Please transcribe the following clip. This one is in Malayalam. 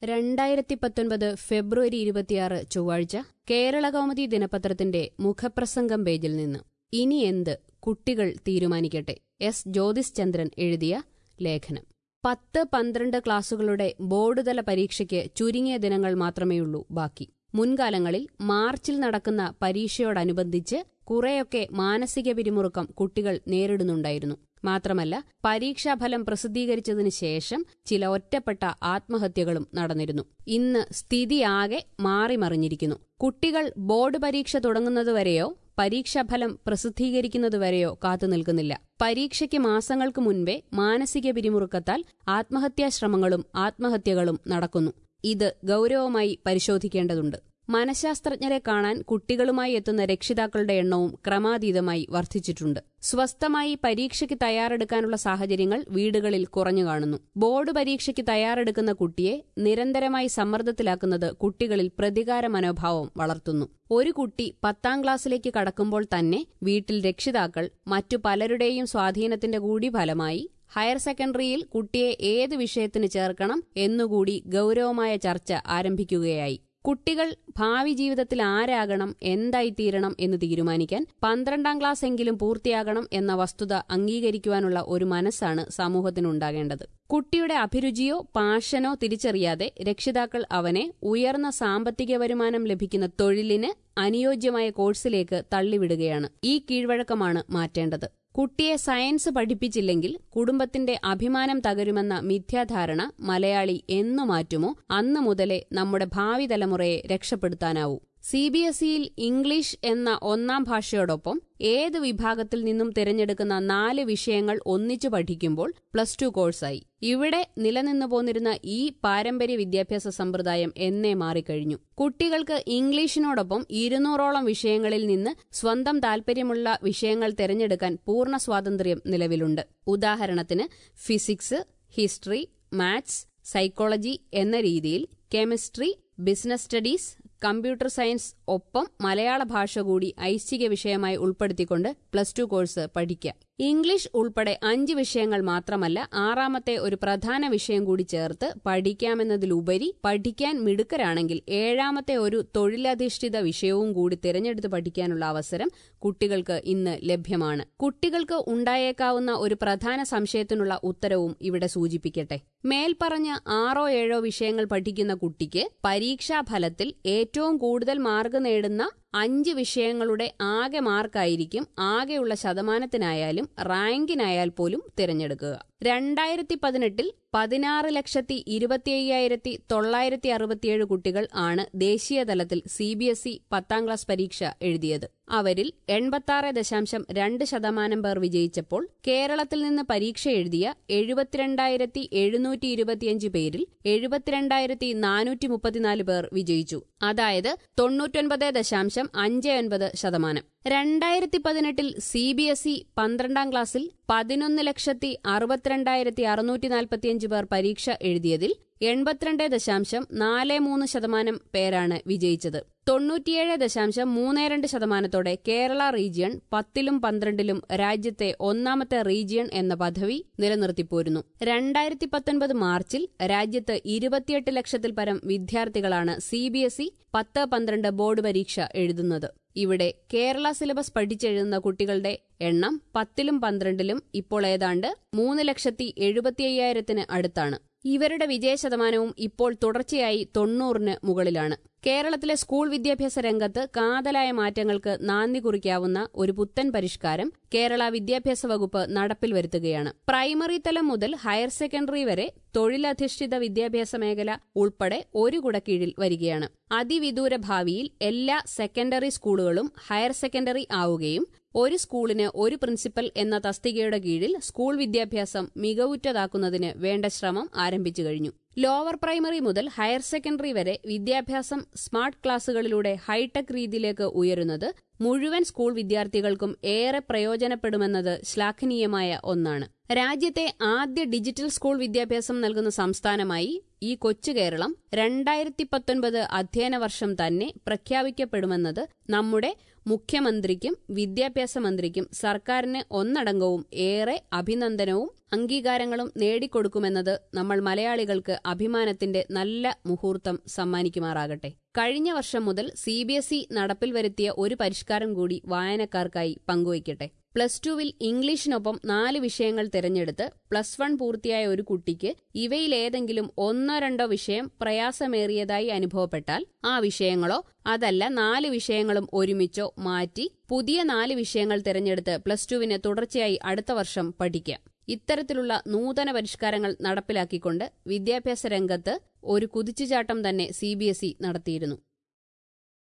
2019 ഫെബ്രുവരി 26 ചൊവ്വാഴ്ച കേരളകൗമുദി ദിനപത്രത്തിന്റെ മുഖപ്രസംഗം പേജിൽ നിന്ന് ഇനി എന്ത് കുട്ടികൾ തീരുമാനിക്കട്ടെ. എസ് ജ്യോതിസ് ചന്ദ്രൻ എഴുതിയ ലേഖനം. 10-12 ക്ലാസുകളുടെ ബോർഡുതല പരീക്ഷയ്ക്ക് ചുരുങ്ങിയ ദിനങ്ങൾ മാത്രമേയുള്ളൂ ബാക്കി. മുൻകാലങ്ങളിൽ മാർച്ചിൽ നടക്കുന്ന പരീക്ഷയോടനുബന്ധിച്ച് കുറെയൊക്കെ മാനസിക പിരിമുറുക്കം കുട്ടികൾ നേരിടുന്നുണ്ടായിരുന്നു. മാത്രമല്ല, പരീക്ഷാഫലം പ്രസിദ്ധീകരിച്ചതിനു ശേഷം ചില ഒറ്റപ്പെട്ട ആത്മഹത്യകളും നടന്നിരുന്നു. ഇന്ന് സ്ഥിതിയാകെ മാറിമറിഞ്ഞിരിക്കുന്നു. കുട്ടികൾ ബോർഡ് പരീക്ഷ തുടങ്ങുന്നതുവരെയോ പരീക്ഷാഫലം പ്രസിദ്ധീകരിക്കുന്നതുവരെയോ കാത്തുനിൽക്കുന്നില്ല. പരീക്ഷയ്ക്ക് മാസങ്ങൾക്ക് മുൻപേ മാനസിക പിരിമുറുക്കത്താൽ ആത്മഹത്യാശ്രമങ്ങളും ആത്മഹത്യകളും നടക്കുന്നു. ഇത് ഗൌരവമായി പരിശോധിക്കേണ്ടതുണ്ട്. മനഃശാസ്ത്രജ്ഞരെ കാണാൻ കുട്ടികളുമായി എത്തുന്ന രക്ഷിതാക്കളുടെ എണ്ണവും ക്രമാതീതമായി വർദ്ധിച്ചിട്ടുണ്ട്. സ്വസ്ഥമായി പരീക്ഷയ്ക്ക് തയ്യാറെടുക്കാനുള്ള സാഹചര്യങ്ങൾ വീടുകളിൽ കുറഞ്ഞു കാണുന്നു. ബോർഡ് പരീക്ഷയ്ക്ക് തയ്യാറെടുക്കുന്ന കുട്ടിയെ നിരന്തരമായി സമ്മർദ്ദത്തിലാക്കുന്നത് കുട്ടികളിൽ പ്രതികാര മനോഭാവം വളർത്തുന്നു. ഒരു കുട്ടി 10ാം ക്ലാസ്സിലേക്ക് കടക്കുമ്പോൾ തന്നെ വീട്ടിൽ രക്ഷിതാക്കൾ മറ്റു പലരുടെയും സ്വാധീനത്തിന്റെ കൂടി ഫലമായി ഹയർ സെക്കൻഡറിയിൽ കുട്ടിയെ ഏത് വിഷയത്തിന് ചേർക്കണം എന്നുകൂടി ഗൌരവമായ ചർച്ച ആരംഭിക്കുകയായി. കുട്ടികൾ ഭാവി ജീവിതത്തിൽ ആരാകണം, എന്തായിത്തീരണം എന്ന് തീരുമാനിക്കാൻ 12ാം ക്ലാസ് എങ്കിലും പൂർത്തിയാകണം എന്ന വസ്തുത അംഗീകരിക്കുവാനുള്ള ഒരു മനസ്സാണ് സമൂഹത്തിനുണ്ടാകേണ്ടത്. കുട്ടിയുടെ അഭിരുചിയോ പാഷനോ തിരിച്ചറിയാതെ രക്ഷിതാക്കൾ അവനെ ഉയർന്ന സാമ്പത്തിക വരുമാനം ലഭിക്കുന്ന തൊഴിലിന് അനുയോജ്യമായ കോഴ്സിലേക്ക് തള്ളിവിടുകയാണ്. ഈ കീഴ്വഴക്കമാണ് മാറ്റേണ്ടത്. കുട്ടിയെ സയൻസ് പഠിപ്പിച്ചില്ലെങ്കിൽ കുടുംബത്തിന്റെ അഭിമാനം തകരുമെന്ന മിഥ്യാധാരണ മലയാളി എന്നു മാറ്റുമോ അന്നു മുതലേ നമ്മുടെ ഭാവി തലമുറയെ രക്ഷപ്പെടുത്താനാവൂ. CBSEയിൽ ഇംഗ്ലീഷ് എന്ന 1ാം ഭാഷയോടൊപ്പം ഏത് വിഭാഗത്തിൽ നിന്നും തിരഞ്ഞെടുക്കുന്ന 4 വിഷയങ്ങൾ ഒന്നിച്ചു പഠിക്കുമ്പോൾ +2 കോഴ്സായി. ഇവിടെ നിലനിന്നു പോന്നിരുന്ന ഈ പാരമ്പര്യ വിദ്യാഭ്യാസ സമ്പ്രദായം എന്നേ മാറിക്കഴിഞ്ഞു. കുട്ടികൾക്ക് ഇംഗ്ലീഷിനോടൊപ്പം 200ഓളം വിഷയങ്ങളിൽ നിന്ന് സ്വന്തം താൽപര്യമുള്ള വിഷയങ്ങൾ തിരഞ്ഞെടുക്കാൻ പൂർണ്ണ സ്വാതന്ത്ര്യം നിലവിലുണ്ട്. ഉദാഹരണത്തിന് ഫിസിക്സ്, ഹിസ്റ്ററി, മാത്സ്, സൈക്കോളജി എന്ന രീതിയിൽ chemistry, business studies, computer science ഒപ്പം മലയാള ഭാഷ കൂടി ഐച്ഛിക വിഷയമായി ഉൾപ്പെടുത്തിക്കൊണ്ട് +2 കോഴ്സ് പഠിക്കാം. ഇംഗ്ലീഷ് ഉൾപ്പെടെ 5 വിഷയങ്ങൾ മാത്രമല്ല 6ാമത്തെ ഒരു പ്രധാന വിഷയം കൂടി ചേർത്ത് പഠിക്കാമെന്നതിലുപരി പഠിക്കാൻ മിടുക്കരാണെങ്കിൽ 7ാമത്തെ ഒരു തൊഴിലധിഷ്ഠിത വിഷയവും കൂടി തിരഞ്ഞെടുത്ത് പഠിക്കാനുള്ള അവസരം കുട്ടികൾക്ക് ഇന്ന് ലഭ്യമാണ്. കുട്ടികൾക്ക് ഉണ്ടായേക്കാവുന്ന ഒരു പ്രധാന സംശയത്തിനുള്ള ഉത്തരവും ഇവിടെ സൂചിപ്പിക്കട്ടെ. മേൽപ്പറഞ്ഞ 6-7 വിഷയങ്ങൾ പഠിക്കുന്ന കുട്ടിക്ക് പരീക്ഷാഫലത്തിൽ ഏറ്റവും കൂടുതൽ മാർക്ക് നേടുന്ന 5 വിഷയങ്ങളുടെ ആകെ മാർക്കായിരിക്കും ആകെയുള്ള ശതമാനത്തിനായാലും റാങ്കിനായാൽ പോലും തിരഞ്ഞെടുക്കുക. 2018 16,25,967 കുട്ടികൾ ആണ് ദേശീയതലത്തിൽ CBSE 10ാം ക്ലാസ് പരീക്ഷ എഴുതിയത്. അവരിൽ 86.2% പേർ വിജയിച്ചപ്പോൾ കേരളത്തിൽ നിന്ന് പരീക്ഷ എഴുതിയ 72,725 പേരിൽ 72,434 പേർ വിജയിച്ചു. അതായത് 99.59%. 2018 CBSE 12ാം ക്ലാസ്സിൽ 11,62,645 പേർ പരീക്ഷ എഴുതിയതിൽ 82.43% പേരാണ് വിജയിച്ചത്. 97.32% കേരള റീജിയൺ 10ലും 12ലും രാജ്യത്തെ 1ാമത്തെ റീജിയൺ എന്ന പദവി നിലനിർത്തിപ്പോരുന്നു. 2019 മാർച്ചിൽ രാജ്യത്ത് 28 ലക്ഷത്തിൽ പരം വിദ്യാർത്ഥികളാണ് CBSE 10-12 ബോർഡ് പരീക്ഷ എഴുതുന്നത്. ഇവിടെ കേരള സിലബസ് പഠിച്ചെഴുതുന്ന കുട്ടികളുടെ എണ്ണം 10ലും 12ലും ഇപ്പോൾ ഏതാണ്ട് 3,75,000 അടുത്താണ്. ഇവരുടെ വിജയശതമാനവും ഇപ്പോൾ തുടർച്ചയായി 90-ന് മുകളിലാണ്. കേരളത്തിലെ സ്കൂൾ വിദ്യാഭ്യാസ രംഗത്ത് കാതലായ മാറ്റങ്ങൾക്ക് നാന്ദി കുറിക്കാവുന്ന ഒരു പുത്തൻ പരിഷ്കാരം കേരള വിദ്യാഭ്യാസ വകുപ്പ് നടപ്പിൽ വരുത്തുകയാണ്. പ്രൈമറി തലം മുതൽ ഹയർ സെക്കൻഡറി വരെ തൊഴിലധിഷ്ഠിത വിദ്യാഭ്യാസ മേഖല ഉൾപ്പെടെ ഒരു കുടക്കീഴിൽ വരികയാണ്. അതിവിദൂര ഭാവിയിൽ എല്ലാ സെക്കൻഡറി സ്കൂളുകളും ഹയർ സെക്കൻഡറി ആവുകയും ഒരു സ്കൂളിന് ഒരു പ്രിൻസിപ്പൽ എന്ന തസ്തികയുടെ കീഴിൽ സ്കൂൾ വിദ്യാഭ്യാസം മികവുറ്റതാക്കുന്നതിന് വേണ്ട ശ്രമം ആരംഭിച്ചു കഴിഞ്ഞു. ലോവർ പ്രൈമറി മുതൽ ഹയർ സെക്കൻഡറി വരെ വിദ്യാഭ്യാസം സ്മാർട്ട് ക്ലാസുകളിലൂടെ ഹൈടെക് രീതിയിലേക്ക് ഉയരുന്നത് മുഴുവൻ സ്കൂൾ വിദ്യാർത്ഥികൾക്കും ഏറെ പ്രയോജനപ്പെടുമെന്നത് ശ്ലാഘനീയമായ ഒന്നാണ്. രാജ്യത്തെ ആദ്യ ഡിജിറ്റൽ സ്കൂൾ വിദ്യാഭ്യാസം നൽകുന്ന സംസ്ഥാനമായി ഈ കൊച്ചു കേരളം 2019 അധ്യയന വർഷം തന്നെ പ്രഖ്യാപിക്കപ്പെടുമെന്നത് നമ്മുടെ മുഖ്യമന്ത്രിക്കും വിദ്യാഭ്യാസ മന്ത്രിക്കും സർക്കാരിന് ഒന്നടങ്കവും ഏറെ അഭിനന്ദനവും അംഗീകാരങ്ങളും നേടിക്കൊടുക്കുമെന്നത് നമ്മൾ മലയാളികൾക്ക് അഭിമാനത്തിന്റെ നല്ല മുഹൂർത്തം സമ്മാനിക്കുമാറാകട്ടെ. കഴിഞ്ഞ വർഷം മുതൽ CBSE നടപ്പിൽ വരുത്തിയ ഒരു പരിഷ്കാരം കൂടി വായനക്കാർക്കായി പങ്കുവയ്ക്കട്ടെ. +2 ഇംഗ്ലീഷിനൊപ്പം 4 വിഷയങ്ങൾ തിരഞ്ഞെടുത്ത് +1 പൂർത്തിയായ ഒരു കുട്ടിക്ക് ഇവയിലേതെങ്കിലും 1-2 വിഷയം പ്രയാസമേറിയതായി അനുഭവപ്പെട്ടാൽ ആ വിഷയങ്ങളോ അതല്ല 4 വിഷയങ്ങളും ഒരുമിച്ചോ മാറ്റി പുതിയ 4 വിഷയങ്ങൾ തിരഞ്ഞെടുത്ത് +2 തുടർച്ചയായി അടുത്ത വർഷം പഠിക്കാം. ഇത്തരത്തിലുള്ള നൂതന പരിഷ്കാരങ്ങൾ നടപ്പിലാക്കിക്കൊണ്ട് വിദ്യാഭ്യാസ രംഗത്ത് ഒരു കുതിച്ചുചാട്ടം തന്നെ CBSE നടത്തിയിരുന്നു.